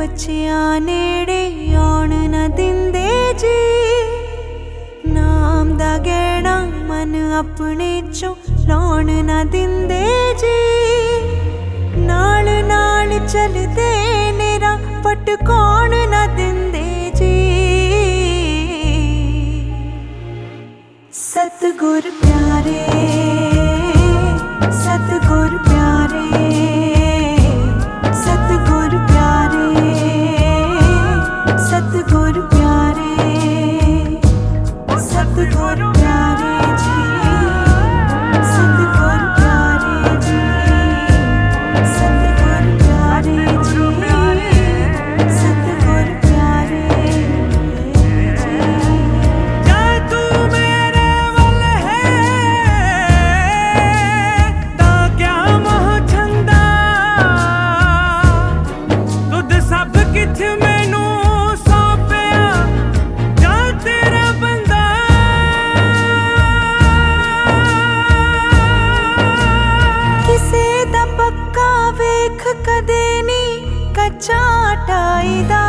बच्चियां नेड़े आउण न दिंदे जी। नाम दा गहना मन अपने चों लाउण न दिंदे जी। नाल नाल चलदे ने राह भटकाउण न दिंदे जी। सतगुर प्यारे, सतगुर प्यारे, सतगुर प्यारे, सतगुर प्यारे, सतगुर प्यारे जी, सतगुर प्यारे जी, सतगुर प्यारे जी, सतगुर प्यारे जी। जै तू मेरे वल है तां क्या मोह छंदा, तुद सब किछ मैनू सौंपिया जा तेरा बंदा। किसे दा पक्का वेख कदे नी कच्चा टाईदा।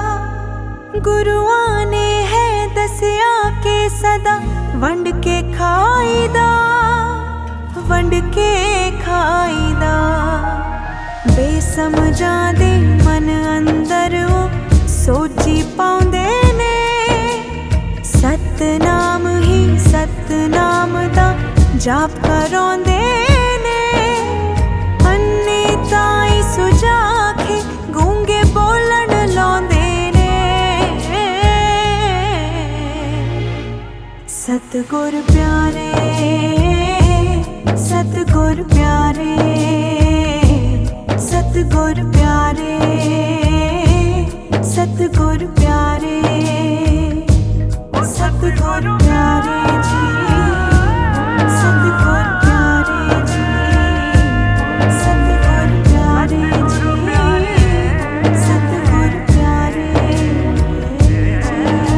गुरुआं ने है दसिया के सदा वंड के खाईदा, वंड के खाईदा। बेसमझां दे मन अंदर ओ सोची पाउंदे ने। सतनाम ही सतनाम दा जाप कराउंदे ने। अन्ने ताई सुजाखे गूंगे बोलण लाउंदे ने। सतगुर प्यारे, सतगुर प्यारे, सतगुर प्यारे, सतगुर प्यारे, सतगुर प्यारे जी, सतगुर प्यारे जी, सतगुर प्यारे जी, सतगुर प्यारे जी।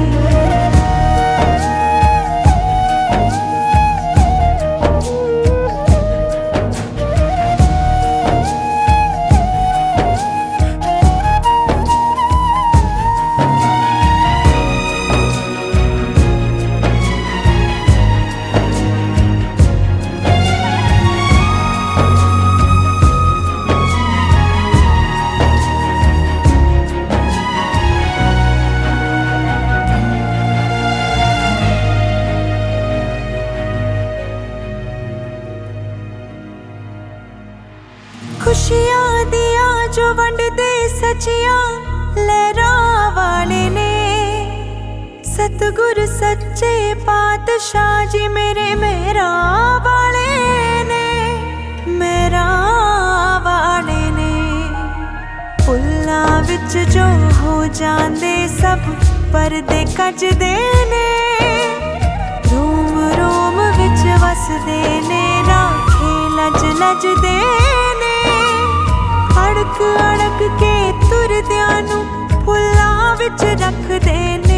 खुशियां दिया जो वंड दे सचिया लहरां वाले ने। सतगुर सच्चे पातशाह जी मेरे मेहरा वाले ने, मेहरा वाले ने। फुल्लां विच जो हो जांदे सब परदे कजदे ने। रोम रोम विच वसदे ने राखे लज लजदे ने। अड़क अड़क के तुरदियां नू फुल्लां विच रखदे ने।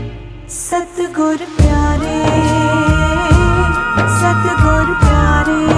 सतगुर प्यारे, सतगुर प्यारे,